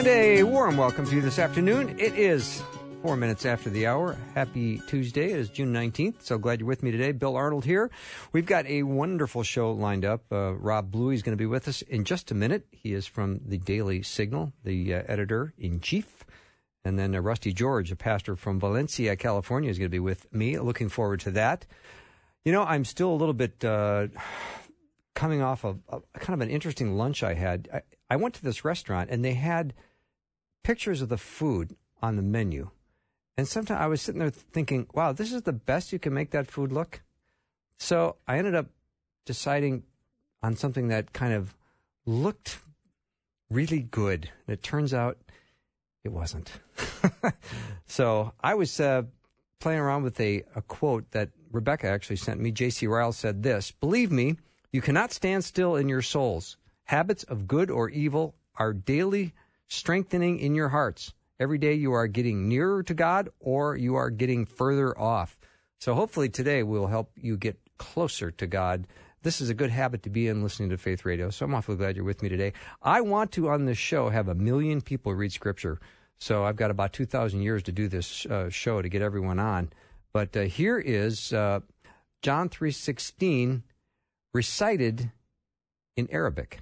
And a warm welcome to you this afternoon. It is 4 minutes after the hour. Happy Tuesday. It is June 19th. So glad you're with me today. Bill Arnold here. We've got a wonderful show lined up. Rob Bluey is going to be with us in just a minute. He is from the Daily Signal, the editor-in-chief. And then Rusty George, a pastor from Valencia, California, is going to be with me. Looking forward to that. You know, I'm still a little bit coming off of kind of an interesting lunch I had. I went to this restaurant, and they had pictures of the food on the menu. And sometimes I was sitting there thinking, wow, this is the best you can make that food look? So I ended up deciding on something that kind of looked really good. And it turns out it wasn't. So I was playing around with a quote that Rebecca actually sent me. J.C. Ryle said this: "Believe me, you cannot stand still in your souls. Habits of good or evil are daily strengthening in your hearts. Every day you are getting nearer to God or you are getting further off." So hopefully today will help you get closer to God. This is a good habit to be in, listening to Faith Radio. So I'm awfully glad you're with me today. I want to, on this show, have 1 million people read Scripture. So I've got about 2,000 years to do this show to get everyone on. But here is John 3:16 recited in Arabic.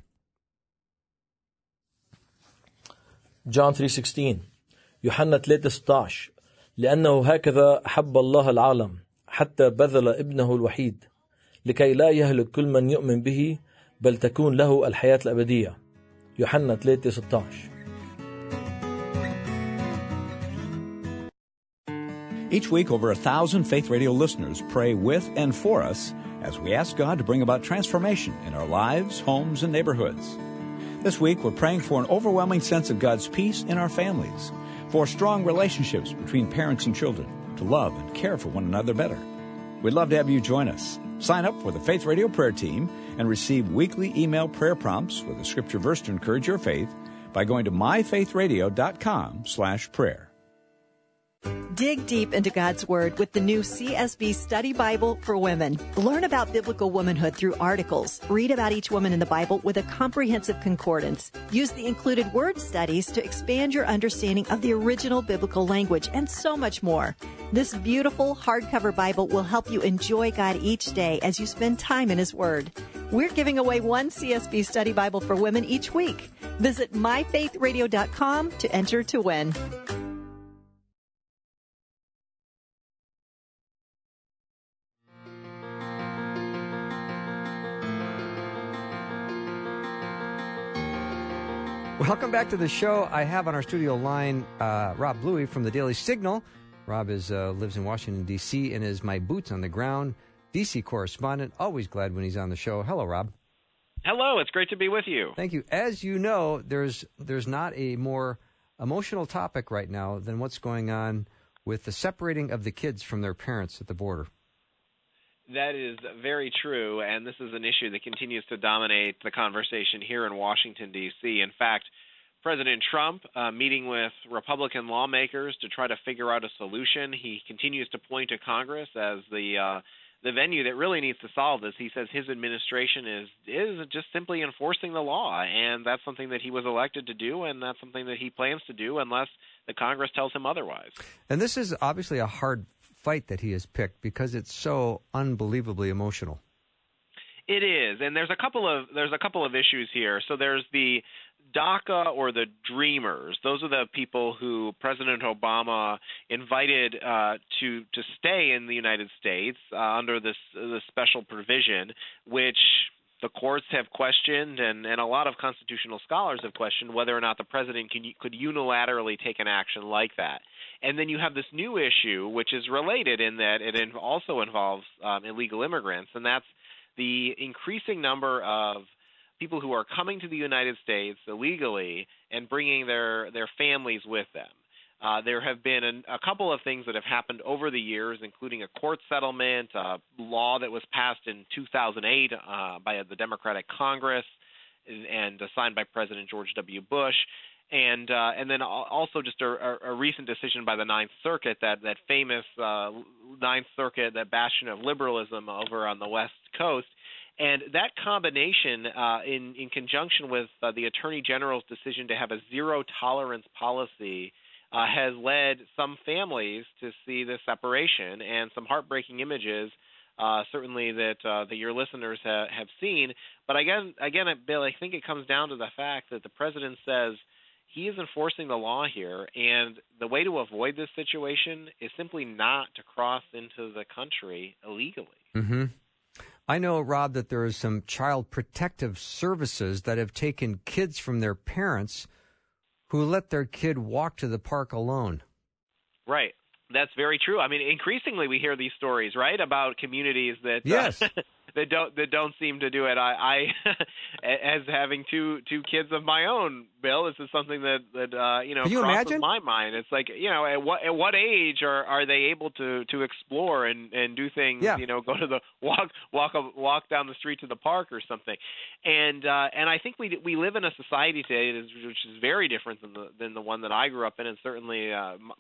John 3:16 يوحنا 3:16 لأنه هكذا أحب الله العالم حتى بذل ابنه الوحيد لكي لا يهلك كل من يؤمن به بل تكون له الحياة الأبدية. يوحنا 3:16. Each week, over 1,000 Faith Radio listeners pray with and for us as we ask God to bring about transformation in our lives, homes, and neighborhoods. This week, we're praying for an overwhelming sense of God's peace in our families, for strong relationships between parents and children, to love and care for one another better. We'd love to have you join us. Sign up for the Faith Radio prayer team and receive weekly email prayer prompts with a scripture verse to encourage your faith by going to myfaithradio.com/prayer. Dig deep into God's Word with the new CSB Study Bible for Women. Learn about biblical womanhood through articles. Read about each woman in the Bible with a comprehensive concordance. Use the included word studies to expand your understanding of the original biblical language, and so much more. This beautiful hardcover Bible will help you enjoy God each day as you spend time in His Word. We're giving away one CSB Study Bible for Women each week. Visit myfaithradio.com to enter to win. Welcome back to the show. I have on our studio line Rob Bluey from the Daily Signal. Rob lives in Washington, D.C., and is my boots on the ground D.C. correspondent. Always glad when he's on the show. Hello, Rob. Hello. It's great to be with you. Thank you. As you know, there's not a more emotional topic right now than what's going on with the separating of the kids from their parents at the border. That is very true, and this is an issue that continues to dominate the conversation here in Washington, D.C. In fact, President Trump, meeting with Republican lawmakers to try to figure out a solution, he continues to point to Congress as the venue that really needs to solve this. He says his administration is just simply enforcing the law, and that's something that he was elected to do, and that's something that he plans to do unless the Congress tells him otherwise. And this is obviously a hard fight that he has picked because it's so unbelievably emotional. It is, and there's a couple of issues here. So there's the DACA or the Dreamers. Those are the people who President Obama invited to stay in the United States under this special provision, which the courts have questioned, and a lot of constitutional scholars have questioned whether or not the president could unilaterally take an action like that. And then you have this new issue, which is related in that it also involves illegal immigrants, and that's the increasing number of people who are coming to the United States illegally and bringing their families with them. There have been a couple of things that have happened over the years, including a court settlement, a law that was passed in 2008 by the Democratic Congress and signed by President George W. Bush. And then also just a recent decision by the Ninth Circuit, that famous Ninth Circuit, that bastion of liberalism over on the West Coast. And that combination, in conjunction with the Attorney General's decision to have a zero-tolerance policy, has led some families to see this separation and some heartbreaking images, certainly that your listeners have seen. But again, Bill, I think it comes down to the fact that the president says he is enforcing the law here, and the way to avoid this situation is simply not to cross into the country illegally. Mm-hmm. I know, Rob, that there is some child protective services that have taken kids from their parents who let their kid walk to the park alone. Right. That's very true. I mean, increasingly we hear these stories, right, about communities that yes. that don't seem to do it. I as having two kids of my own, Bill, this is something that Can you crosses imagine? my mind. It's like, at what age are they able to explore and do things? Yeah. Go to the walk down the street to the park or something. And I think we live in a society today which is very different than the one that I grew up in, and certainly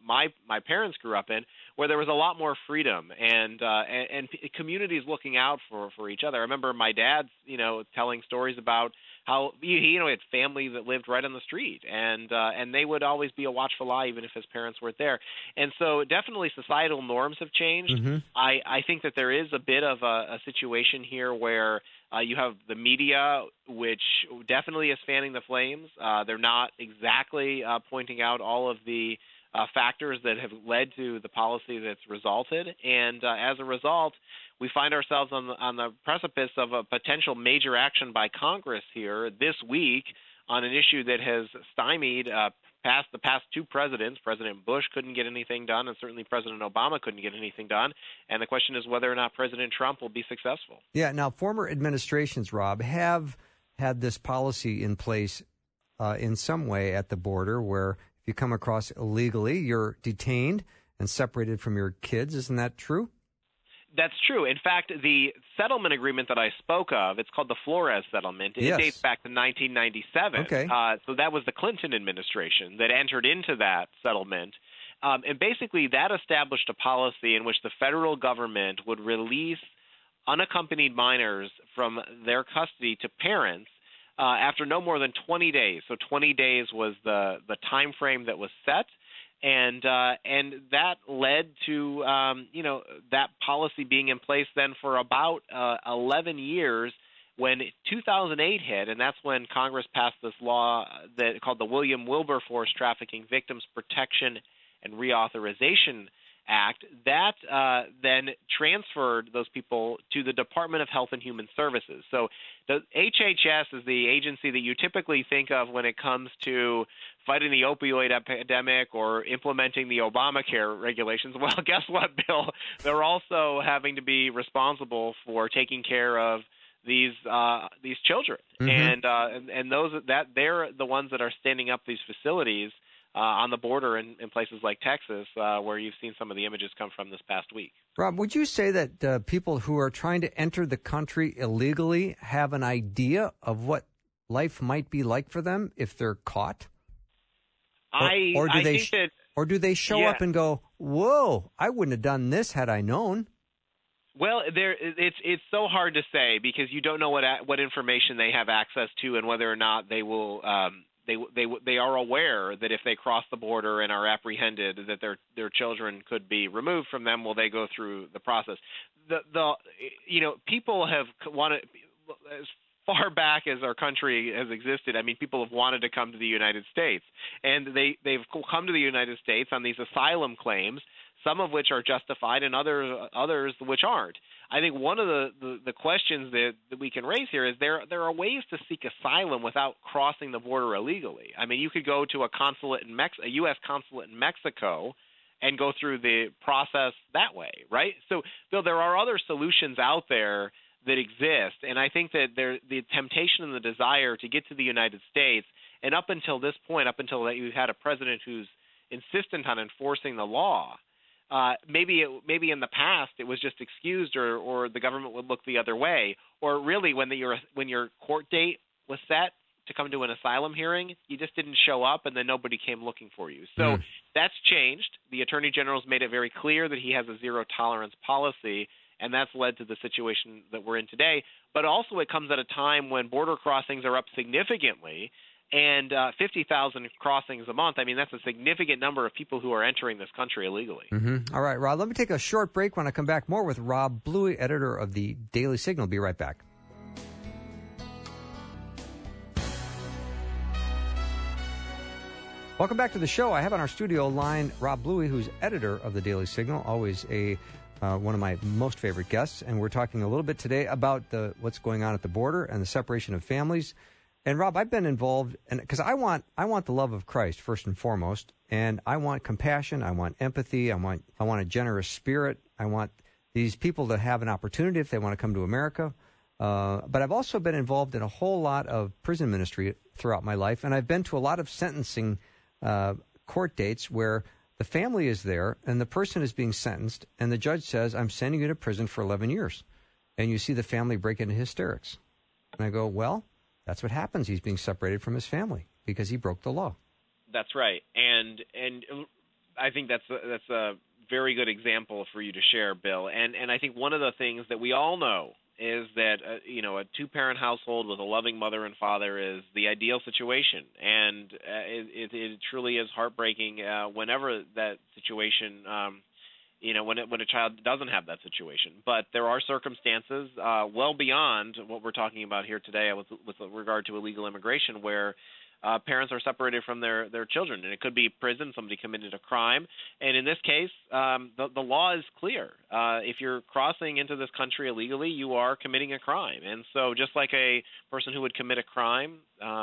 my parents grew up in, where there was a lot more freedom and communities looking out for each other. I remember my dad, telling stories about how he had family that lived right on the street, and they would always be a watchful eye even if his parents weren't there. And so definitely societal norms have changed. Mm-hmm. I think that there is a bit of a situation here where you have the media, which definitely is fanning the flames. They're not exactly pointing out all of the factors that have led to the policy that's resulted, and as a result, we find ourselves on the precipice of a potential major action by Congress here this week on an issue that has stymied the past two presidents. President Bush couldn't get anything done, and certainly President Obama couldn't get anything done. And the question is whether or not President Trump will be successful. Yeah. Now, former administrations, Rob, have had this policy in place in some way at the border where if you come across illegally, you're detained and separated from your kids. Isn't that true? That's true. In fact, the settlement agreement that I spoke of, it's called the Flores Settlement. It dates back to 1997. Okay. So that was the Clinton administration that entered into that settlement. And basically that established a policy in which the federal government would release unaccompanied minors from their custody to parents after no more than 20 days. So 20 days was the time frame that was set. And that led to that policy being in place then for about 11 years when 2008 hit, and that's when Congress passed this law that called the William Wilberforce Trafficking Victims Protection and Reauthorization Act. That then transferred those people to the Department of Health and Human Services. So the HHS is the agency that you typically think of when it comes to fighting the opioid epidemic or implementing the Obamacare regulations. Well, guess what, Bill? They're also having to be responsible for taking care of these children, Mm-hmm. and those that they're the ones that are standing up these facilities on the border in places like Texas, where you've seen some of the images come from this past week. Rob, would you say that people who are trying to enter the country illegally have an idea of what life might be like for them if they're caught? Or do they show up and go, "Whoa, I wouldn't have done this had I known"? Well, it's so hard to say because you don't know what information they have access to and whether or not they will. They are aware that if they cross the border and are apprehended, that their children could be removed from them. Will they go through the process? People have wanted as far back as our country has existed. I mean, people have wanted to come to the United States, and they've come to the United States on these asylum claims, some of which are justified and others which aren't. I think one of the questions that we can raise here is there are ways to seek asylum without crossing the border illegally. I mean, you could go to a U.S. consulate in Mexico and go through the process that way, right? So, Bill, there are other solutions out there that exist, and I think that the temptation and the desire to get to the United States, and up until this point, up until that you had a president who's insistent on enforcing the law, maybe in the past it was just excused, or the government would look the other way, or really when your court date was set to come to an asylum hearing, you just didn't show up, and then nobody came looking for you. So that's changed. The Attorney General's made it very clear that he has a zero tolerance policy, and that's led to the situation that we're in today. But also it comes at a time when border crossings are up significantly, and 50,000 crossings a month. I mean, that's a significant number of people who are entering this country illegally. Mm-hmm. All right, Rob, let me take a short break. When I come back, more with Rob Bluey, editor of the Daily Signal. Be right back. Welcome back to the show. I have on our studio line Rob Bluey, who's editor of the Daily Signal, always one of my most favorite guests. And we're talking a little bit today about what's going on at the border and the separation of families. And Rob, I've been involved, because I want the love of Christ first and foremost, and I want compassion, I want empathy, I want a generous spirit, I want these people to have an opportunity if they want to come to America. But I've also been involved in a whole lot of prison ministry throughout my life, and I've been to a lot of sentencing court dates where the family is there and the person is being sentenced, and the judge says, "I'm sending you to prison for 11 years," and you see the family break into hysterics, and I go, well. That's what happens. He's being separated from his family because he broke the law. That's right, and I think that's a very good example for you to share, Bill. And I think one of the things that we all know is that a two-parent household with a loving mother and father is the ideal situation, and it truly is heartbreaking whenever that situation. When a child doesn't have that situation. But there are circumstances well beyond what we're talking about here today with regard to illegal immigration where parents are separated from their children. And it could be prison, somebody committed a crime. And in this case, the law is clear. If you're crossing into this country illegally, you are committing a crime. And so just like a person who would commit a crime,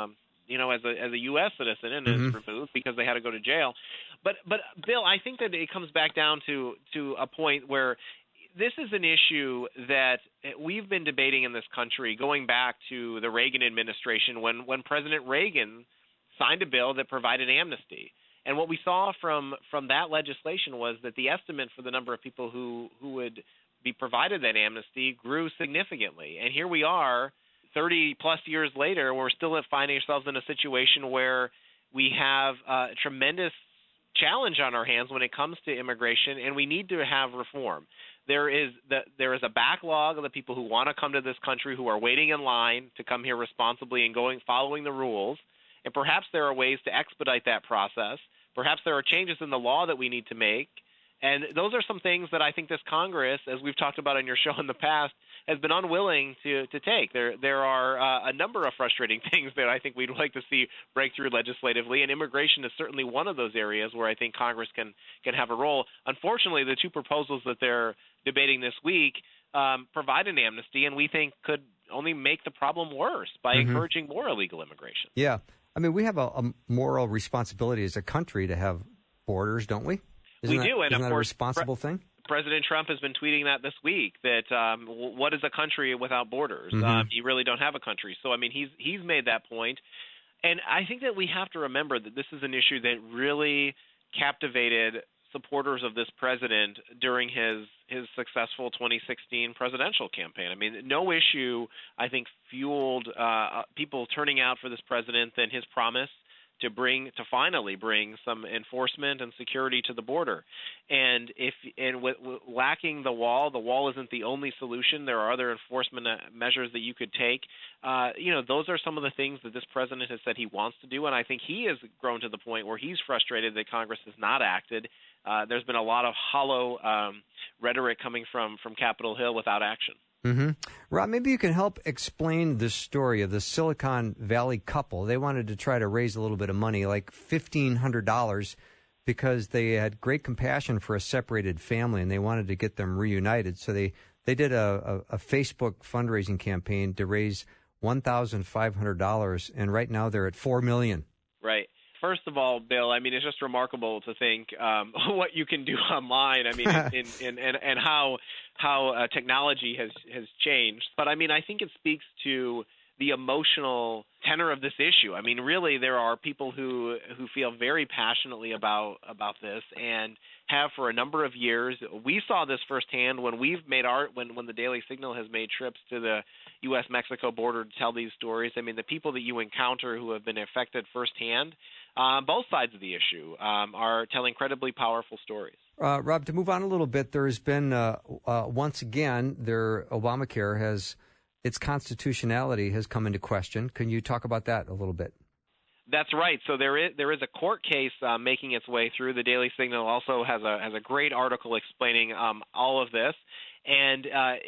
as a U.S. citizen and is removed because they had to go to jail. But Bill, I think that it comes back down to a point where this is an issue that we've been debating in this country going back to the Reagan administration when President Reagan signed a bill that provided amnesty. And what we saw from that legislation was that the estimate for the number of people who would be provided that amnesty grew significantly. And here we are 30-plus years later, we're still finding ourselves in a situation where we have a tremendous challenge on our hands when it comes to immigration, and we need to have reform. There is a backlog of the people who want to come to this country who are waiting in line to come here responsibly and following the rules, and perhaps there are ways to expedite that process. Perhaps there are changes in the law that we need to make, and those are some things that I think this Congress, as we've talked about on your show in the past, has been unwilling to take. There are a number of frustrating things that I think we'd like to see break through legislatively, and immigration is certainly one of those areas where I think Congress can have a role. Unfortunately, the two proposals that they're debating this week provide an amnesty, and we think could only make the problem worse by encouraging more illegal immigration. Yeah. I mean, we have a moral responsibility as a country to have borders, don't we? Isn't that a responsible thing? President Trump has been tweeting that this week, that what is a country without borders? You really don't have a country. So, I mean, he's made that point. And I think that we have to remember that this is an issue that really captivated supporters of this president during his successful 2016 presidential campaign. I mean, no issue, I think, fueled people turning out for this president than his promise to finally bring some enforcement and security to the border. And with lacking the wall isn't the only solution. There are other enforcement measures that you could take. Those are some of the things that this president has said he wants to do, and I think he has grown to the point where he's frustrated that Congress has not acted. There's been a lot of hollow rhetoric coming from Capitol Hill without action. Rob, maybe you can help explain the story of the Silicon Valley couple. They wanted to try to raise a little bit of money, like $1,500, because they had great compassion for a separated family and they wanted to get them reunited. So they did a Facebook fundraising campaign to raise $1,500, and right now they're at $4 million. Right. First of all, Bill, I mean, it's just remarkable to think what you can do online. I mean, and how technology has changed. But I mean, I think it speaks to the emotional tenor of this issue. I mean, really, there are people who feel very passionately about this and have for a number of years. We saw this firsthand when when the Daily Signal has made trips to the U.S.-Mexico border to tell these stories. I mean, the people that you encounter who have been affected firsthand, both sides of the issue, are telling incredibly powerful stories. Rob, to move on a little bit, there's been, once again, Obamacare has, its constitutionality has come into question. Can you talk about that a little bit? That's right. So there is a court case making its way through. The Daily Signal also has a great article explaining all of this, and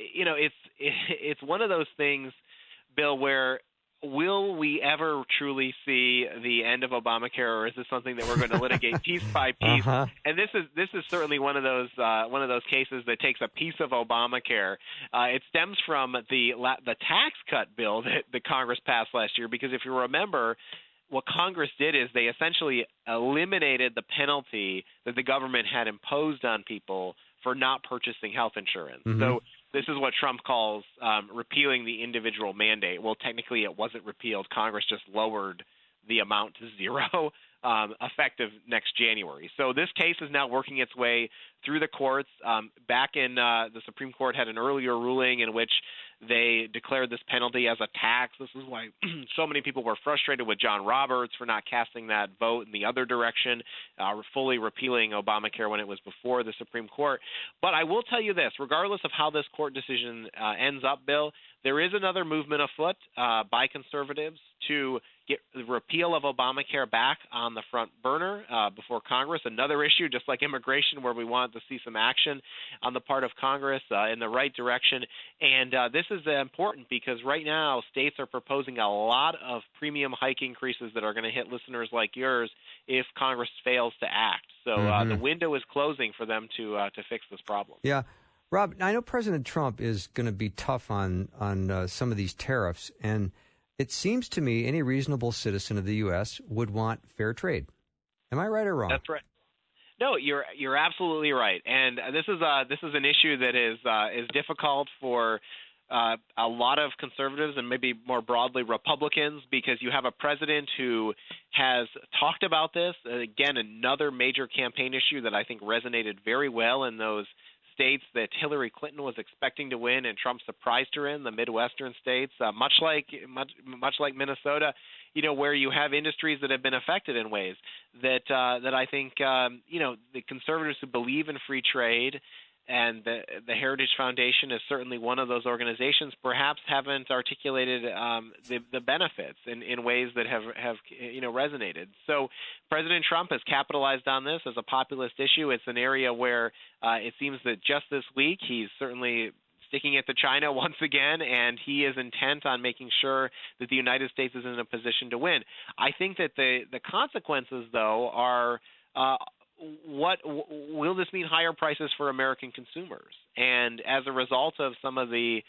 it's one of those things, Bill, where will we ever truly see the end of Obamacare, or is this something that we're going to litigate piece by piece? Uh-huh. And this is certainly one of those cases that takes a piece of Obamacare. It stems from the tax cut bill that Congress passed last year, because if you remember, what Congress did is they essentially eliminated the penalty that the government had imposed on people for not purchasing health insurance. Mm-hmm. So this is what Trump calls repealing the individual mandate. Well, technically it wasn't repealed. Congress just lowered the amount to zero effective next January. So this case is now working its way through the courts. Back in the Supreme Court had an earlier ruling in which they declared this penalty as a tax. This is why so many people were frustrated with John Roberts for not casting that vote in the other direction, fully repealing Obamacare when it was before the Supreme Court. But I will tell you this, regardless of how this court decision ends up, Bill, there is another movement afoot by conservatives to get the repeal of Obamacare back on the front burner before Congress. Another issue, just like immigration, where we want to see some action on the part of Congress in the right direction. And this is important because right now states are proposing a lot of premium hike increases that are going to hit listeners like yours if Congress fails to act. So the window is closing for them to fix this problem. Yeah. Rob, I know President Trump is going to be tough on some of these tariffs, and it seems to me any reasonable citizen of the U.S. would want fair trade. Am I right or wrong? That's right. No, you're absolutely right, and this is an issue that is difficult for a lot of conservatives and maybe more broadly Republicans, because you have a president who has talked about this. Again, another major campaign issue that I think resonated very well in those states that Hillary Clinton was expecting to win and Trump surprised her in, the Midwestern states, much like Minnesota, where you have industries that have been affected in ways that I think the conservatives who believe in free trade, and the Heritage Foundation is certainly one of those organizations, perhaps haven't articulated the benefits in ways that have resonated. So President Trump has capitalized on this as a populist issue. It's an area where it seems that just this week he's certainly sticking it to China once again, and he is intent on making sure that the United States is in a position to win. I think that the consequences, though, are what will this mean? Higher prices for American consumers, and as a result of some of the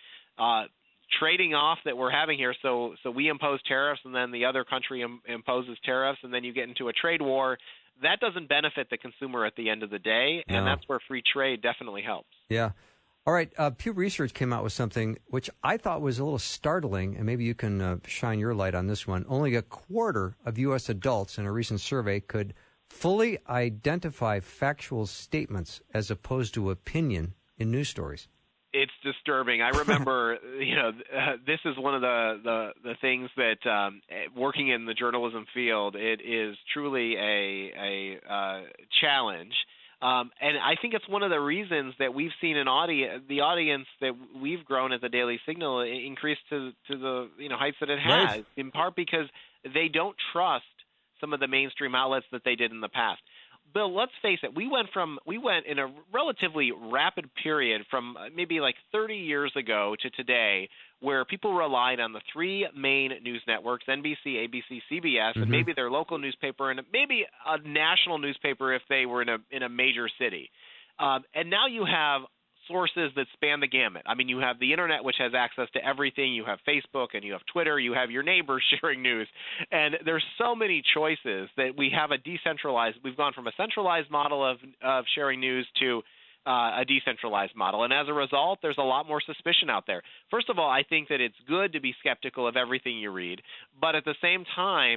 trading off that we're having here, so we impose tariffs, and then the other country imposes tariffs, and then you get into a trade war. That doesn't benefit the consumer at the end of the day, and that's where free trade definitely helps. Yeah. All right. Pew Research came out with something which I thought was a little startling, and maybe you can shine your light on this one. Only a quarter of U.S. adults in a recent survey could fully identify factual statements as opposed to opinion in news stories. It's disturbing. I remember, this is one of the things that working in the journalism field, it is truly a challenge. And I think it's one of the reasons that we've seen the audience that we've grown at the Daily Signal increase to the heights that it has, right, in part because they don't trust some of the mainstream outlets that they did in the past. Bill, let's face it, we went in a relatively rapid period from maybe like 30 years ago to today, where people relied on the three main news networks, NBC, ABC, CBS, and maybe their local newspaper, and maybe a national newspaper if they were in a major city. And now you have sources that span the gamut. I mean, you have the internet, which has access to everything. You have Facebook and you have Twitter. You have your neighbors sharing news. And there's so many choices that we have we've gone from a centralized model of sharing news to a decentralized model. And as a result, there's a lot more suspicion out there. First of all, I think that it's good to be skeptical of everything you read. But at the same time,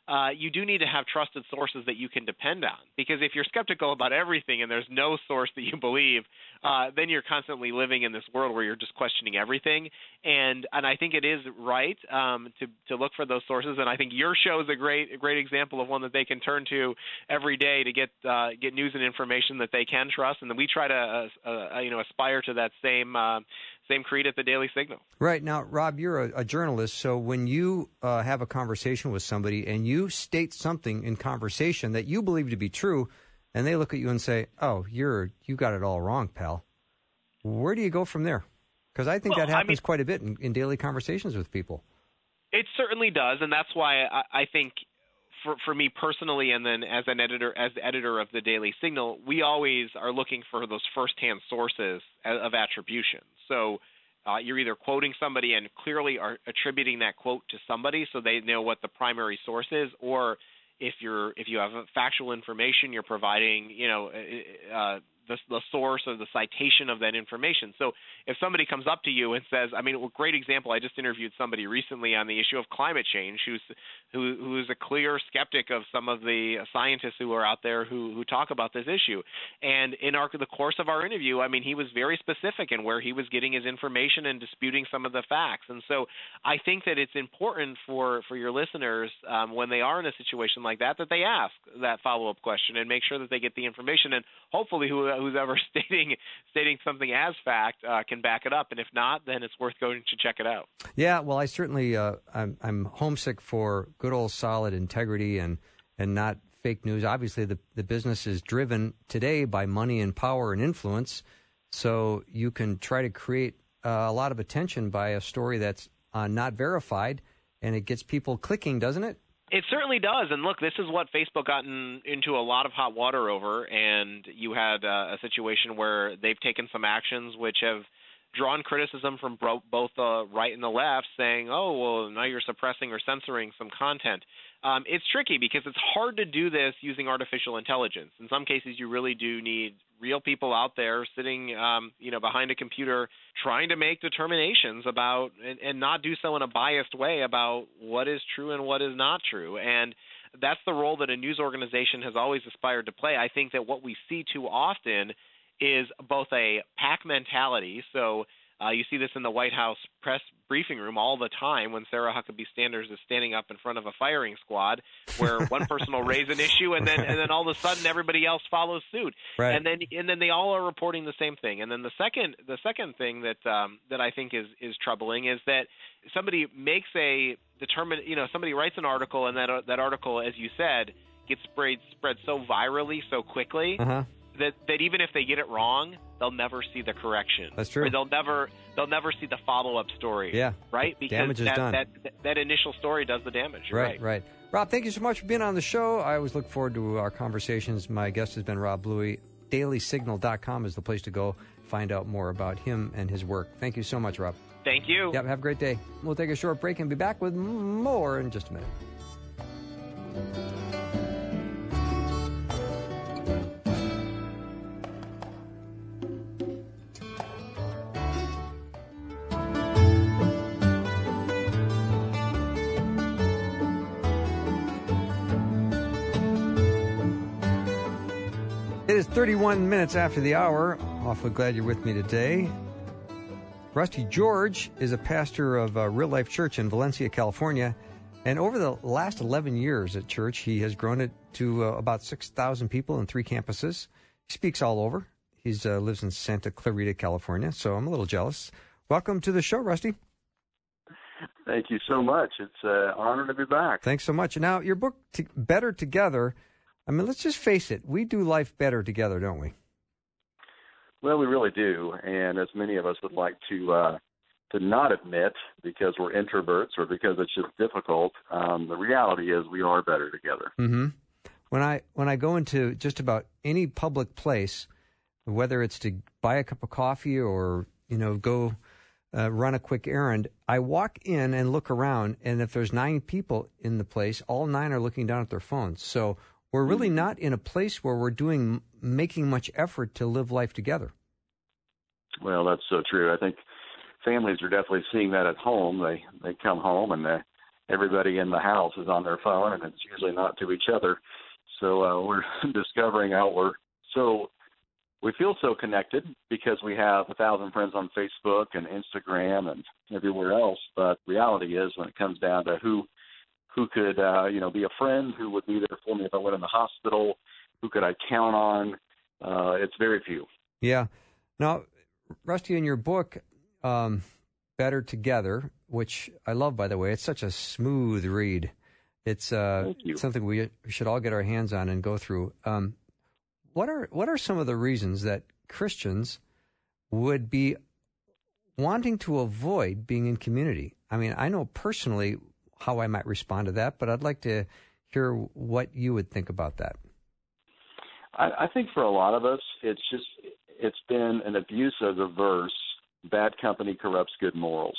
you do need to have trusted sources that you can depend on. Because if you're skeptical about everything and there's no source that you believe, then you're constantly living in this world where you're just questioning everything. And I think it is right to look for those sources. And I think your show is a great example of one that they can turn to every day to get news and information that they can trust. And then we try to aspire to that same creed at the Daily Signal. Right. Now, Rob, you're a journalist, so when you have a conversation with somebody and you state something in conversation that you believe to be true, and they look at you and say, "Oh, you got it all wrong, pal," where do you go from there? Because I think that happens quite a bit in daily conversations with people. It certainly does, and that's why I think for me personally, and then as the editor of the Daily Signal, we always are looking for those firsthand sources of attribution. So you're either quoting somebody and clearly are attributing that quote to somebody, so they know what the primary source is, or if you have factual information, you're providing the source or the citation of that information. So if somebody comes up to you and says, a great example, I just interviewed somebody recently on the issue of climate change who's a clear skeptic of some of the scientists who are out there who talk about this issue. And in the course of our interview, he was very specific in where he was getting his information and disputing some of the facts. And so I think that it's important for your listeners when they are in a situation like that they ask that follow-up question and make sure that they get the information, and hopefully who's ever stating something as fact can back it up, and if not, then it's worth going to check it out. Yeah, well, I certainly I'm homesick for good old solid integrity and not fake news. Obviously, the business is driven today by money and power and influence, so you can try to create a lot of attention by a story that's not verified, and it gets people clicking, doesn't it? It certainly does. And look, this is what Facebook gotten into a lot of hot water over, and you had a situation where they've taken some actions which have drawn criticism from both the right and the left, saying, oh, well, now you're suppressing or censoring some content. It's tricky because it's hard to do this using artificial intelligence. In some cases, you really do need real people out there sitting behind a computer trying to make determinations about and not do so in a biased way about what is true and what is not true. And that's the role that a news organization has always aspired to play. I think that what we see too often is both a pack mentality. So you see this in the White House press briefing room all the time when Sarah Huckabee Sanders is standing up in front of a firing squad, where one person will raise an issue and then all of a sudden everybody else follows suit, right. and then they all are reporting the same thing. And then the second thing that I think is troubling is that somebody makes somebody writes an article, and that article, as you said, gets spread so virally so quickly. Uh-huh. That even if they get it wrong, they'll never see the correction. That's true. Or they'll never see the follow-up story. Yeah. Right? Because damage is done. That initial story does the damage. Right. Rob, thank you so much for being on the show. I always look forward to our conversations. My guest has been Rob Bluey. DailySignal.com is the place to go find out more about him and his work. Thank you so much, Rob. Thank you. Yep, have a great day. We'll take a short break and be back with more in just a minute. It is 31 minutes after the hour. Awfully glad you're with me today. Rusty George is a pastor of Real Life Church in Valencia, California. And over the last 11 years at church, he has grown it to about 6,000 people in 3 campuses. He speaks all over. He lives in Santa Clarita, California, so I'm a little jealous. Welcome to the show, Rusty. Thank you so much. It's an honor to be back. Thanks so much. Now, your book, Better Together, let's just face it. We do life better together, don't we? Well, we really do, and as many of us would like to not admit because we're introverts or because it's just difficult, the reality is we are better together. Mm-hmm. When I go into just about any public place, whether it's to buy a cup of coffee or go run a quick errand, I walk in and look around, and if there's 9 people in the place, all 9 are looking down at their phones. So we're really not in a place where we're making much effort to live life together. Well, that's so true. I think families are definitely seeing that at home. They come home and everybody in the house is on their phone, and it's usually not to each other. So we're discovering how we feel so connected because we have 1,000 friends on Facebook and Instagram and everywhere else. But reality is, when it comes down to who could be a friend, who would be there for me if I went in the hospital, who could I count on, it's very few. Yeah. Now, Rusty, in your book, Better Together, which I love, by the way, it's such a smooth read. It's something we should all get our hands on and go through. What are some of the reasons that Christians would be wanting to avoid being in community? I mean, I know personally how I might respond to that, but I'd like to hear what you would think about that. I think for a lot of us, it's been an abuse of the verse, bad company corrupts good morals.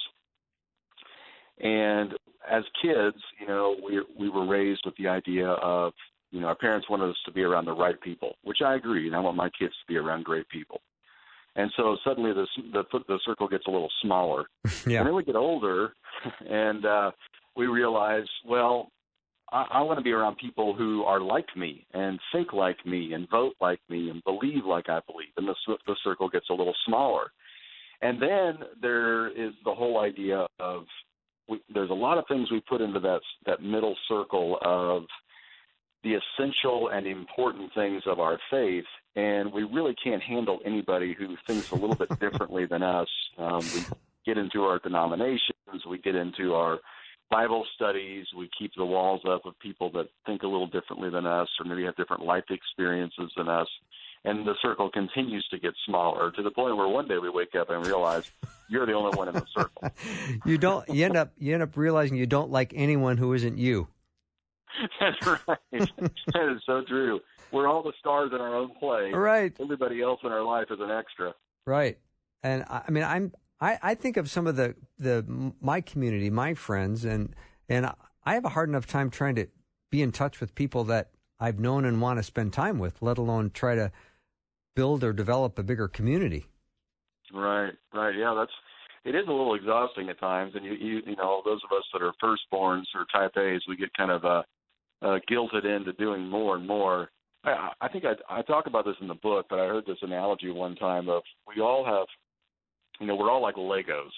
And as kids, we were raised with the idea of, our parents wanted us to be around the right people, which I agree, and I want my kids to be around great people. And so suddenly the circle gets a little smaller. Yeah. And then we get older, and we realize, well, I want to be around people who are like me and think like me and vote like me and believe like I believe. And the circle gets a little smaller. And then there is the whole idea of there's a lot of things we put into that middle circle of the essential and important things of our faith, and we really can't handle anybody who thinks a little bit differently than us. We get into our denominations, we get into our Bible studies, we keep the walls up of people that think a little differently than us or maybe have different life experiences than us, and the circle continues to get smaller to the point where one day we wake up and realize you're the only one in the circle. You end up realizing you don't like anyone who isn't you. That's right. That is so true. We're all the stars in our own play. Right. Everybody else in our life is an extra. Right. And I mean, I think of some of my community, my friends, and I have a hard enough time trying to be in touch with people that I've known and want to spend time with, let alone try to build or develop a bigger community. Right. Yeah, it is a little exhausting at times, and you know, those of us that are firstborns or type A's, we get kind of guilted into doing more and more. I think I talk about this in the book, but I heard this analogy one time of we all have, we're all like Legos,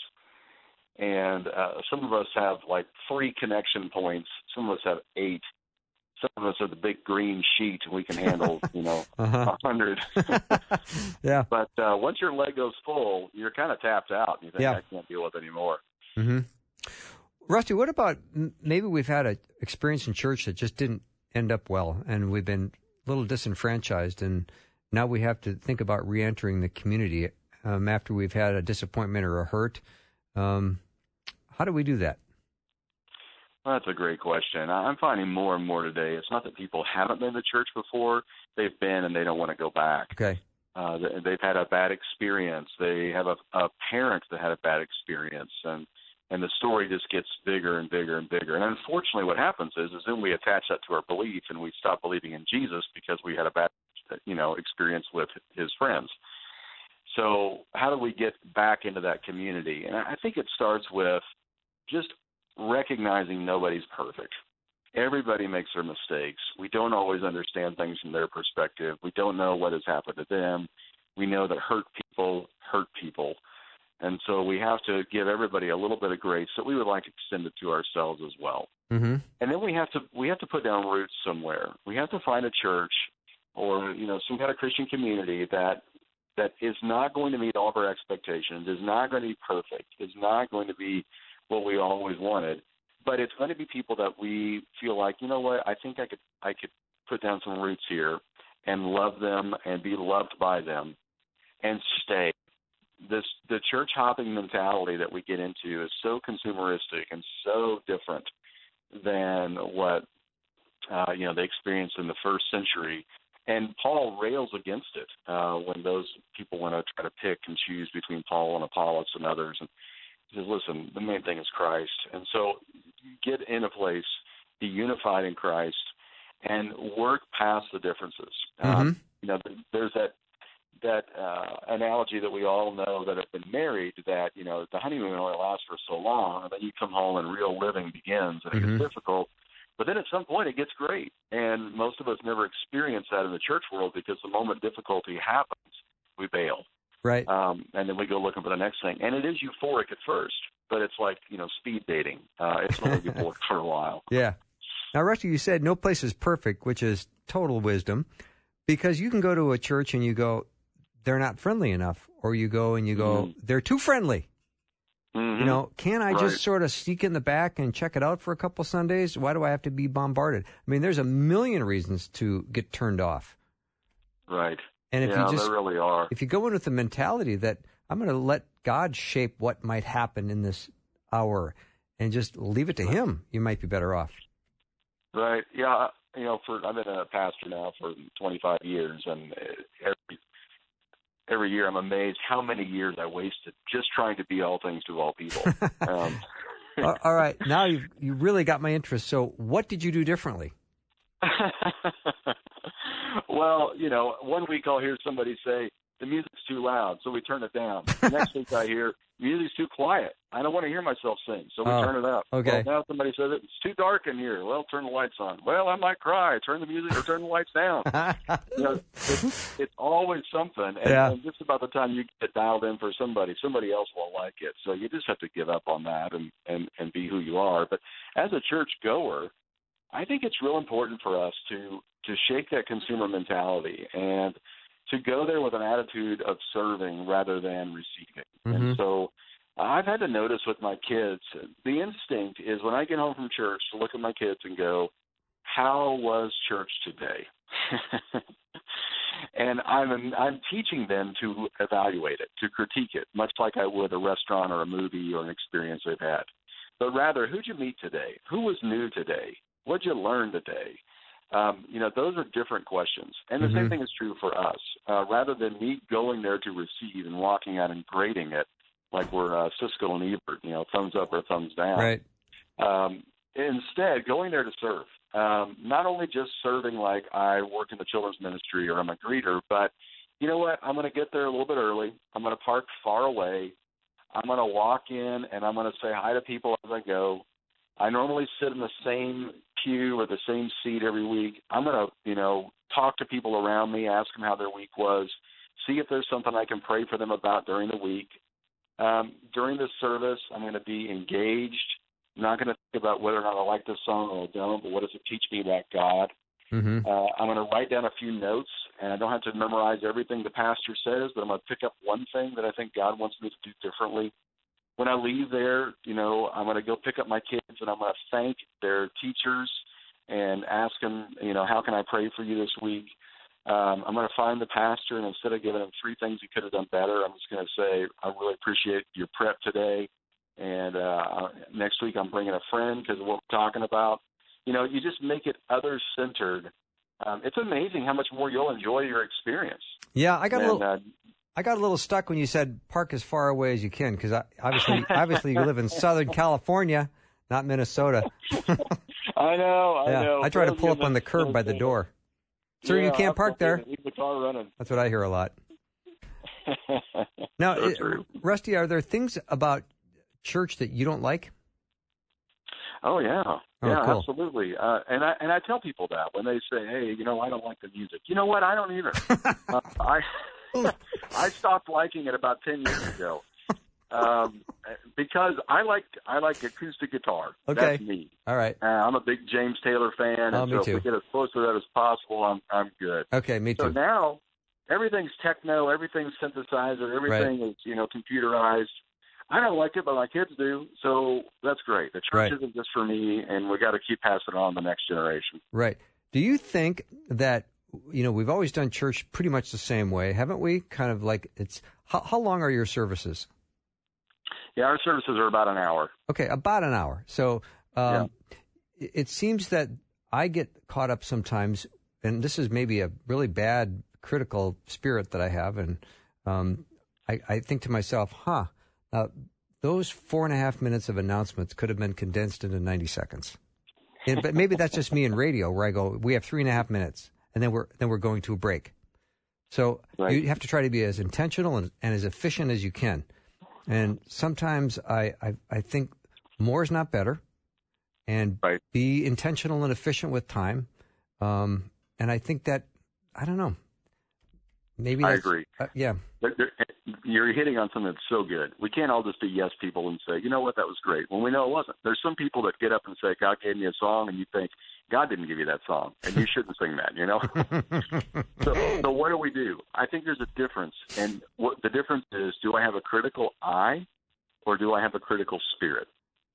and some of us have like 3 connection points, some of us have 8. Some of us are the big green sheet, and we can handle, 100. Yeah. But once your Lego's full, you're kind of tapped out. And you think, I can't deal with it anymore. Mm-hmm. Rusty, what about maybe we've had an experience in church that just didn't end up well, and we've been a little disenfranchised, and now we have to think about reentering the community after we've had a disappointment or a hurt. How do we do that? Well, that's a great question. I'm finding more and more today, it's not that people haven't been to church before. They've been and they don't want to go back. Okay. They've had a bad experience. They have a parent that had a bad experience, and the story just gets bigger and bigger and bigger. And unfortunately what happens is then we attach that to our belief, and we stop believing in Jesus because we had a bad experience with his friends. So how do we get back into that community? And I think it starts with just recognizing nobody's perfect. Everybody makes their mistakes. We don't always understand things from their perspective. We don't know what has happened to them. We know that hurt people. And so we have to give everybody a little bit of grace that we would like extended to ourselves as well. Mm-hmm. And then we have to put down roots somewhere. We have to find a church or some kind of Christian community that is not going to meet all of our expectations, is not going to be perfect, is not going to be what we always wanted, but it's going to be people that we feel like, you know what, I think I could put down some roots here and love them and be loved by them and stay. The church hopping mentality that we get into is so consumeristic and so different than what they experienced in the first century. And Paul rails against it when those people want to try to pick and choose between Paul and Apollos and others. And he says, listen, the main thing is Christ. And so get in a place, be unified in Christ, and work past the differences. Mm-hmm. There's analogy that we all know that have been married, that, you know, the honeymoon only lasts for so long, and then you come home and real living begins, and it gets difficult. But then at some point it gets great, and most of us never experience that in the church world, because the moment difficulty happens, we bail. Right. And then we go looking for the next thing. And it is euphoric at first, but it's like, you know, speed dating. It's only euphoric for a while. Yeah. Now, Rusty, you said no place is perfect, which is total wisdom, because you can go to a church and you go, they're not friendly enough, or you go and you go, they're too friendly. You know, can't I just sort of sneak in the back and check it out for a couple Sundays? Why do I have to be bombarded? I mean, there's a million reasons to get turned off. Right. And if yeah, you just, there really are. If you go in with the mentality that I'm going to let God shape what might happen in this hour and just leave it to Him, you might be better off. Right. Yeah. You know, I've been a pastor now for 25 years, and every year I'm amazed how many years I wasted just trying to be all things to all people. All right. Now you really got my interest. So what did you do differently? Well, you know, one week I'll hear somebody say, the music's too loud, so we turn it down. The next week I hear, music's too quiet. I don't want to hear myself sing, so we turn it up. Okay. Well, now somebody says, it's too dark in here. Well, turn the lights on. Well, I might cry. Turn the music or turn the lights down. You know, it's always something. And just about the time you get dialed in for somebody else won't like it. So you just have to give up on that and be who you are. But as a church goer, I think it's real important for us to shake that consumer mentality and to go there with an attitude of serving rather than receiving. And so I've had to notice with my kids, the instinct is when I get home from church to look at my kids and go, how was church today? And I'm teaching them to evaluate it, to critique it, much like I would a restaurant or a movie or an experience they've had. But rather, who'd you meet today? Who was new today? What'd you learn today? You know, those are different questions. And the same thing is true for us. Rather than me going there to receive and walking out and grading it like we're Siskel and Ebert, you know, thumbs up or thumbs down. Right. Instead, going there to serve. Not only just serving like I work in the children's ministry or I'm a greeter, but you know what? I'm going to get there a little bit early. I'm going to park far away. I'm going to walk in and I'm going to say hi to people as I go. I normally sit in the same pew or the same seat every week. I'm going to, you know, talk to people around me, ask them how their week was, see if there's something I can pray for them about during the week. During this service, I'm going to be engaged. I'm not going to think about whether or not I like this song or I don't, but what does it teach me about God? I'm going to write down a few notes, and I don't have to memorize everything the pastor says, but I'm going to pick up one thing that I think God wants me to do differently. When I leave there, you know, I'm going to go pick up my kids, and I'm going to thank their teachers and ask them, you know, how can I pray for you this week? I'm going to find the pastor, and instead of giving him 3 things he could have done better, I'm just going to say, I really appreciate your prep today, and next week I'm bringing a friend because of what we're talking about. You know, you just make it other-centered. It's amazing how much more you'll enjoy your experience. Yeah, I got a little stuck when you said park as far away as you can, because obviously you live in Southern California, not Minnesota. I know. I try to pull up on the curb by the door. Sir, you can't park there. Leave the car running. That's what I hear a lot. Now, Rusty, are there things about church that you don't like? Oh, yeah. Oh, cool. Absolutely. And I tell people that when they say, hey, you know, I don't like the music. You know what? I don't either. I stopped liking it about 10 years ago because I like acoustic guitar. Okay. That's me. All right. I'm a big James Taylor fan, and me so too. if we get as close to that as possible, I'm good. Okay, me too. So now everything's techno, everything's synthesizer, everything is, you know, computerized. I don't like it, but my kids do, so that's great. The church isn't just for me, and we got to keep passing it on to the next generation. Right. Do you think that, you know, we've always done church pretty much the same way, haven't we? Kind of like it's how long are your services? Yeah, our services are about an hour. Okay, about an hour. So it seems that I get caught up sometimes, and this is maybe a really bad critical spirit that I have, and I think to myself, those 4.5 minutes of announcements could have been condensed into 90 seconds. But maybe that's just me in radio, where I go, we have 3.5 minutes. And then we're going to a break. So Right. you have to try to be as intentional and as efficient as you can. And sometimes I think more is not better, and Right. be intentional and efficient with time. And I think that, I don't know, maybe I that's, agree. Yeah. You're hitting on something that's so good. We can't all just be yes people and say, you know what, that was great, when we know it wasn't. There's some people that get up and say, God gave me a song, and you think, God didn't give you that song, and you shouldn't sing that, you know? So what do we do? I think there's a difference, and what the difference is, do I have a critical eye or do I have a critical spirit?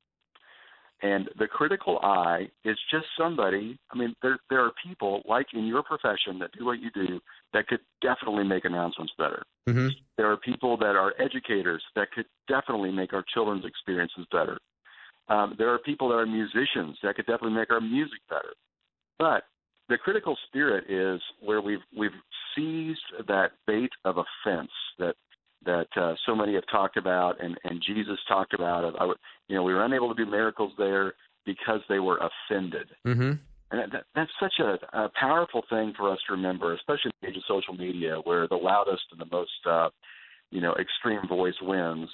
And the critical eye is just somebody, I mean, there are people like in your profession that do what you do that could definitely make announcements better. Mm-hmm. There are people that are educators that could definitely make our children's experiences better. There are people that are musicians that could definitely make our music better. But the critical spirit is where we've seized that bait of offense that so many have talked about, and Jesus talked about. We were unable to do miracles there because they were offended. Mm-hmm. And that's such a powerful thing for us to remember, especially in the age of social media, where the loudest and the most extreme voice wins.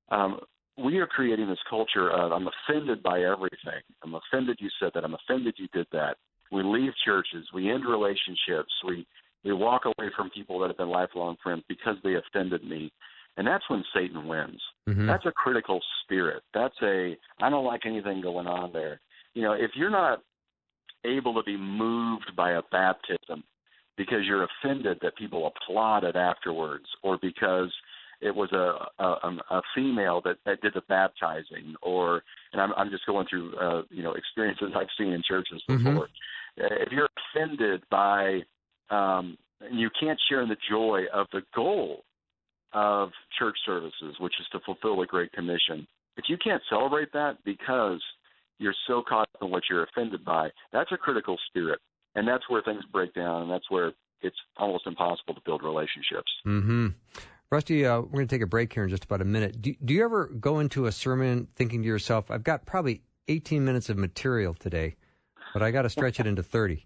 We are creating this culture of, I'm offended by everything. I'm offended you said that. I'm offended you did that. We leave churches. We end relationships. We walk away from people that have been lifelong friends because they offended me. And that's when Satan wins. Mm-hmm. That's a critical spirit. I don't like anything going on there. If you're not able to be moved by a baptism because you're offended that people applauded afterwards, or because it was a female that did the baptizing, and I'm just going through experiences I've seen in churches before. Mm-hmm. If you're offended by you can't share in the joy of the goal of church services, which is to fulfill the Great Commission, if you can't celebrate that because you're so caught up in what you're offended by, that's a critical spirit, and that's where things break down, and that's where it's almost impossible to build relationships. Mm-hmm. Rusty, we're going to take a break here in just about a minute. Do you ever go into a sermon thinking to yourself, I've got probably 18 minutes of material today, but I got to stretch it into 30?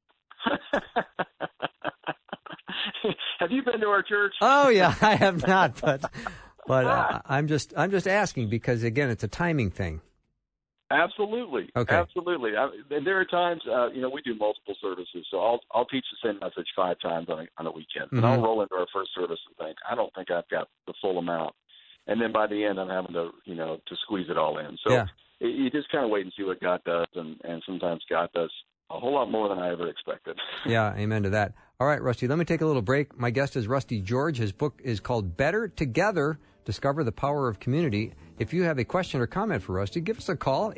Have you been to our church? Oh, yeah, I have not, but I'm just asking because, again, it's a timing thing. Absolutely. Okay. Absolutely. And there are times, we do multiple services, so I'll teach the same message 5 times on a weekend. Mm-hmm. And I'll roll into our first service and think, I don't think I've got the full amount. And then by the end, I'm having to, to squeeze it all in. So yeah. You just kind of wait and see what God does, and sometimes God does a whole lot more than I ever expected. Yeah, amen to that. All right, Rusty, let me take a little break. My guest is Rusty George. His book is called Better Together, Discover the Power of Community. If you have a question or comment for Rusty, give us a call,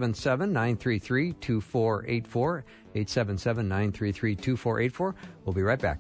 877-933-2484, 877-933-2484. We'll be right back.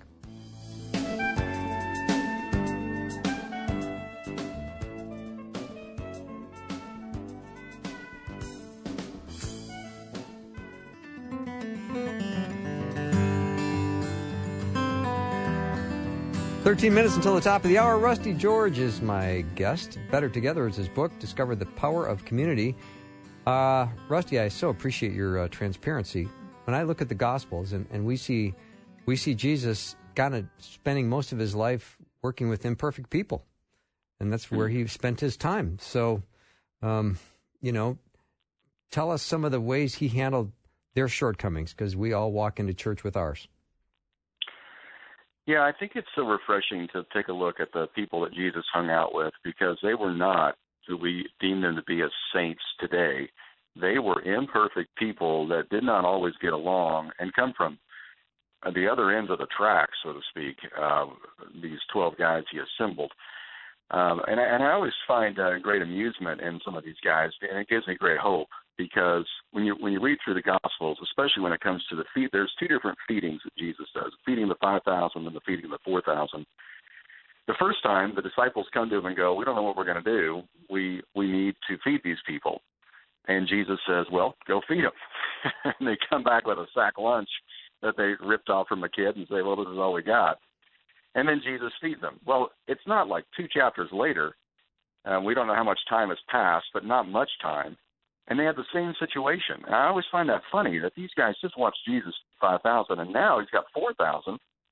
Thirteen minutes until the top of the hour. Rusty George is my guest. Better Together is his book, Discover the Power of Community. Rusty, I so appreciate your transparency. When I look at the Gospels and we see Jesus kind of spending most of his life working with imperfect people, and that's where he spent his time. So, tell us some of the ways he handled their shortcomings, because we all walk into church with ours. Yeah, I think it's so refreshing to take a look at the people that Jesus hung out with, because they were not who we deem them to be as saints today. They were imperfect people that did not always get along and come from the other ends of the track, so to speak, these 12 guys he assembled. And I always find great amusement in some of these guys, and it gives me great hope, because when you read through the Gospels, especially when it comes to the feed, there's 2 different feedings that Jesus does, feeding the 5,000 and the feeding the 4,000. The first time, the disciples come to him and go, we don't know what we're going to do. We need to feed these people. And Jesus says, well, go feed them. And they come back with a sack lunch that they ripped off from a kid and say, well, this is all we got. And then Jesus feeds them. Well, it's not like 2 chapters later. We don't know how much time has passed, but not much time. And they had the same situation. And I always find that funny, that these guys just watched Jesus 5,000, and now he's got 4,000,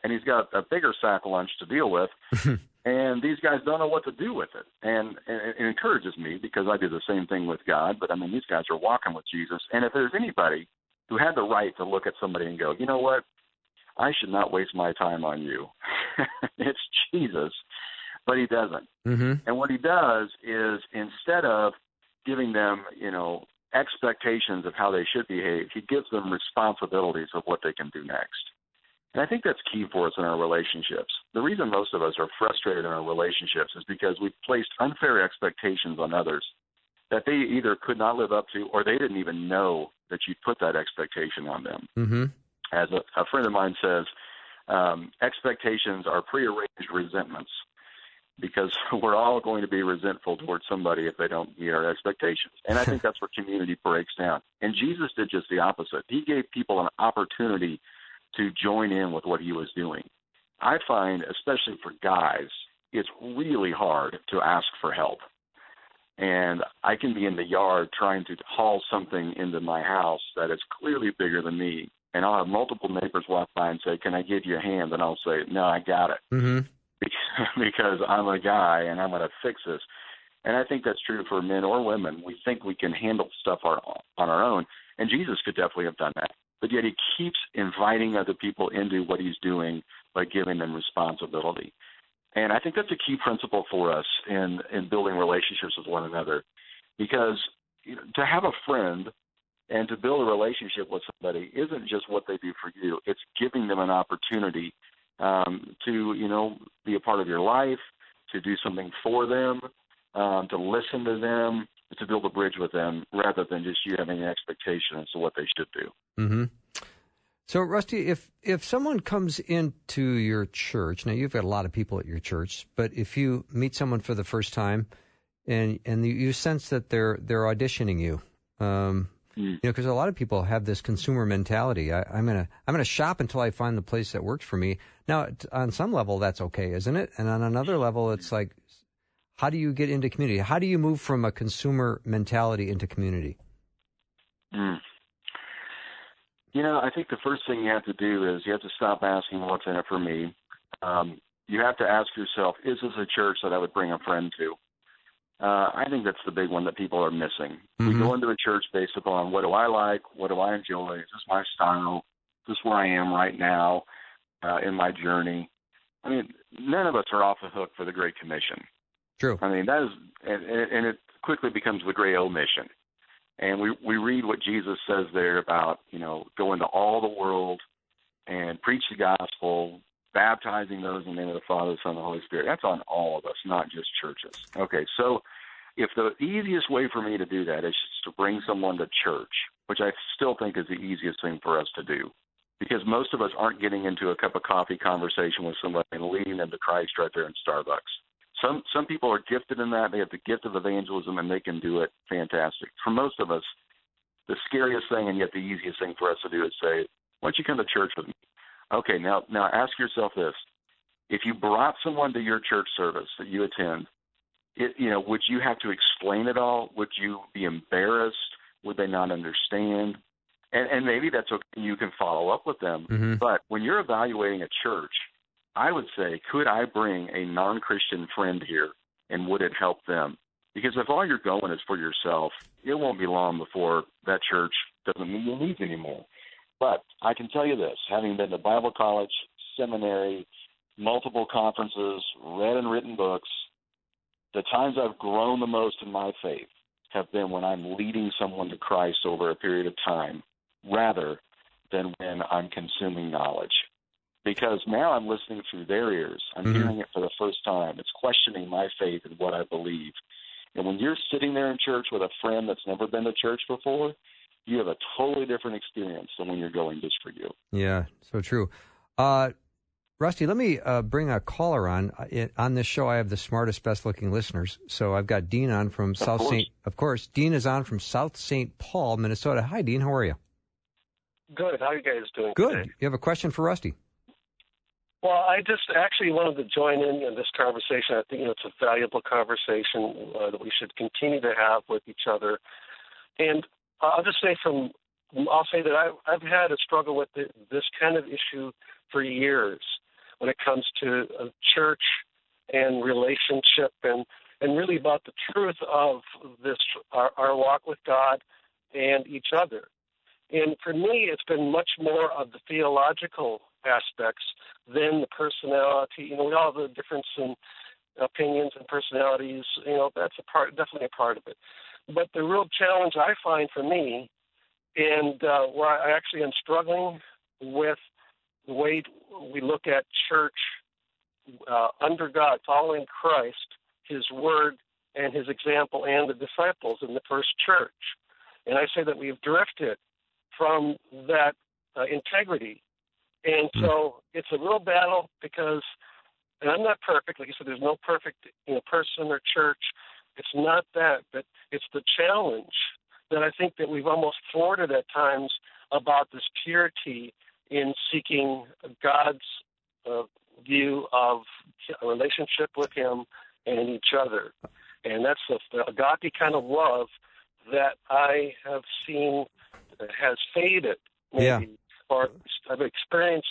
and he's got a bigger sack lunch to deal with, and these guys don't know what to do with it. And it encourages me because I do the same thing with God, but, I mean, these guys are walking with Jesus. And if there's anybody who had the right to look at somebody and go, you know what, I should not waste my time on you, it's Jesus, but he doesn't. Mm-hmm. And what he does is instead of giving them, expectations of how they should behave, he gives them responsibilities of what they can do next. And I think that's key for us in our relationships. The reason most of us are frustrated in our relationships is because we've placed unfair expectations on others that they either could not live up to or they didn't even know that you put that expectation on them. Mm-hmm. As a friend of mine says, expectations are prearranged resentments, because we're all going to be resentful towards somebody if they don't meet our expectations. And I think that's where community breaks down. And Jesus did just the opposite. He gave people an opportunity to join in with what he was doing. I find, especially for guys, it's really hard to ask for help. And I can be in the yard trying to haul something into my house that is clearly bigger than me, and I'll have multiple neighbors walk by and say, can I give you a hand? And I'll say, no, I got it. Mm-hmm. Because I'm a guy and I'm going to fix this. And I think that's true for men or women. We think we can handle stuff on our own, and Jesus could definitely have done that. But yet he keeps inviting other people into what he's doing by giving them responsibility. And I think that's a key principle for us in building relationships with one another, because to have a friend and to build a relationship with somebody isn't just what they do for you. It's giving them an opportunity to, be a part of your life, to do something for them, to listen to them, to build a bridge with them, rather than just you having an expectation as to what they should do. Mm-hmm. So, Rusty, if someone comes into your church, now you've got a lot of people at your church, but if you meet someone for the first time and you sense that they're auditioning you, because a lot of people have this consumer mentality. I'm gonna shop until I find the place that works for me. Now, on some level, that's okay, isn't it? And on another level, it's like, how do you get into community? How do you move from a consumer mentality into community? I think the first thing you have to do is you have to stop asking what's in it for me. You have to ask yourself, is this a church that I would bring a friend to? I think that's the big one that people are missing. Mm-hmm. We go into a church based upon what do I like, what do I enjoy, is this my style, is this where I am right now in my journey? I mean, none of us are off the hook for the Great Commission. True. I mean, that is, and it quickly becomes the Great Omission. And we read what Jesus says there about, go into all the world and preach the gospel, baptizing those in the name of the Father, the Son, and the Holy Spirit. That's on all of us, not just churches. Okay, so if the easiest way for me to do that is just to bring someone to church, which I still think is the easiest thing for us to do, because most of us aren't getting into a cup of coffee conversation with somebody and leading them to Christ right there in Starbucks. Some people are gifted in that. They have the gift of evangelism, and they can do it fantastic. For most of us, the scariest thing and yet the easiest thing for us to do is say, why don't you come to church with me? Okay, now ask yourself this. If you brought someone to your church service that you attend, would you have to explain it all? Would you be embarrassed? Would they not understand? And maybe that's okay. You can follow up with them. Mm-hmm. But when you're evaluating a church, I would say, could I bring a non-Christian friend here, and would it help them? Because if all you're going is for yourself, it won't be long before that church doesn't meet your needs anymore. But I can tell you this, having been to Bible college, seminary, multiple conferences, read and written books, the times I've grown the most in my faith have been when I'm leading someone to Christ over a period of time, rather than when I'm consuming knowledge. Because now I'm listening through their ears. I'm hearing it for the first time. It's questioning my faith and what I believe. And when you're sitting there in church with a friend that's never been to church before, you have a totally different experience than when you're going just for you. Yeah, so true. Rusty, let me bring a caller on. On this show, I have the smartest, best-looking listeners. So I've got Dean on from South St. Of course, Dean is on from South St. Paul, Minnesota. Hi, Dean. How are you? Good. How are you guys doing Good. today? You have a question for Rusty? Well, I just actually wanted to join in this conversation. I think it's a valuable conversation that we should continue to have with each other. And I'll just say that I've had a struggle with this kind of issue for years. when it comes to church and relationship and really about the truth of this, our walk with God and each other. And for me, it's been much more of the theological aspects than the personality. You know, we all have a difference in opinions and personalities. You know, that's definitely a part of it. But the real challenge I find for me, and where I actually am struggling with the way we look at church under God, following Christ, His Word, and His example, and the disciples in the first church. And I say that we've drifted from that integrity. And so it's a real battle because, and I'm not perfect, like you said, there's no perfect person or church. It's not that, but it's the challenge that I think that we've almost thwarted at times about this purity in seeking God's view of a relationship with Him and each other. And that's the agape kind of love that I have seen has faded, maybe. Yeah. Or I've experienced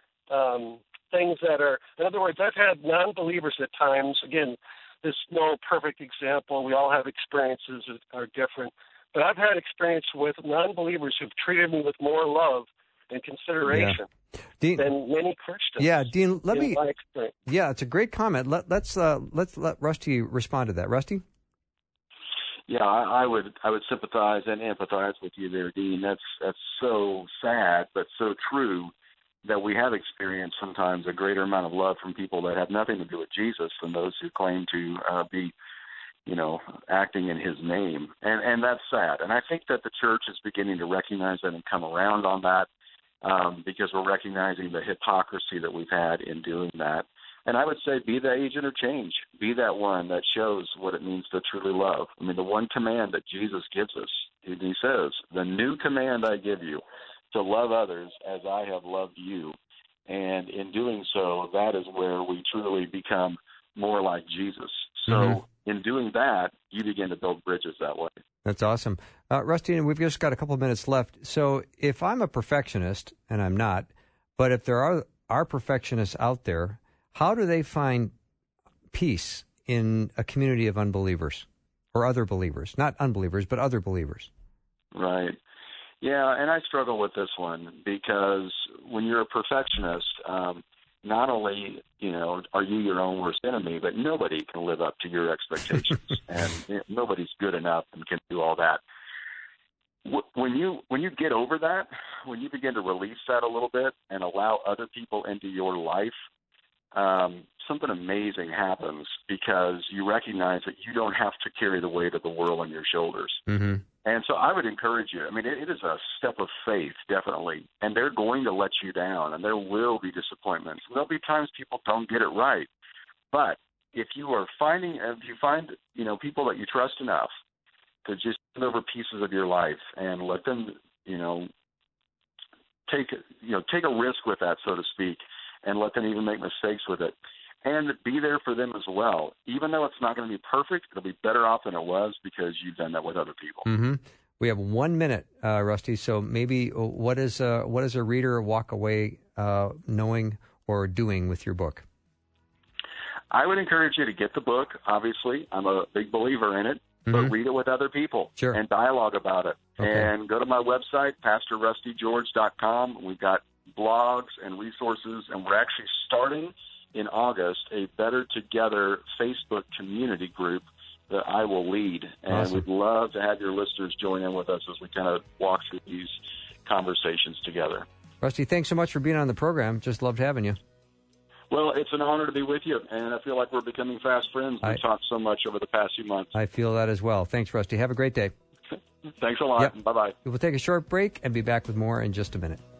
things that are, in other words, I've had non-believers at times. Again, there's no perfect example. We all have experiences that are different. But I've had experience with non-believers who've treated me with more love and consideration Dean, than many Christians. Yeah, Dean, my experience. Yeah, it's a great comment. Let's let Rusty respond to that. Rusty? Yeah, I would sympathize and empathize with you there, Dean. That's so sad, but so true that we have experienced sometimes a greater amount of love from people that have nothing to do with Jesus than those who claim to be, acting in His name, and that's sad. And I think that the church is beginning to recognize that and come around on that because we're recognizing the hypocrisy that we've had in doing that. And I would say be the agent of change. Be that one that shows what it means to truly love. I mean, the one command that Jesus gives us, He says, the new command I give you, to love others as I have loved you. And in doing so, that is where we truly become more like Jesus. So in doing that, you begin to build bridges that way. That's awesome. Rusty, and we've just got a couple of minutes left. So if I'm a perfectionist, and I'm not, but if there are perfectionists out there, how do they find peace in a community of unbelievers or other believers? Not unbelievers, but other believers. Right. Yeah, and I struggle with this one because when you're a perfectionist, not only, are you your own worst enemy, but nobody can live up to your expectations, and nobody's good enough and can do all that. When you get over that, when you begin to release that a little bit and allow other people into your life, something amazing happens because you recognize that you don't have to carry the weight of the world on your shoulders. Mm-hmm. And so I would encourage you. I mean, it is a step of faith, definitely. And they're going to let you down, and there will be disappointments. There'll be times people don't get it right. But if you find, people that you trust enough to just hand over pieces of your life and let them, take a risk with that, so to speak, and let them even make mistakes with it. And be there for them as well. Even though it's not going to be perfect, it'll be better off than it was because you've done that with other people. Mm-hmm. We have 1 minute, Rusty. So maybe what does a reader walk away knowing or doing with your book? I would encourage you to get the book. Obviously, I'm a big believer in it, but read it with other people and dialogue about it. Okay. And go to my website, PastorRustyGeorge.com. We've got blogs and resources, and we're actually starting in August a Better Together Facebook community group that I will lead. And we'd love to have your listeners join in with us as we kind of walk through these conversations together. Rusty, thanks so much for being on the program. Just loved having you. Well, it's an honor to be with you, and I feel like we're becoming fast friends. We've talked so much over the past few months. I feel that as well. Thanks, Rusty. Have a great day. Thanks a lot. Yep. Bye-bye. We will take a short break and be back with more in just a minute.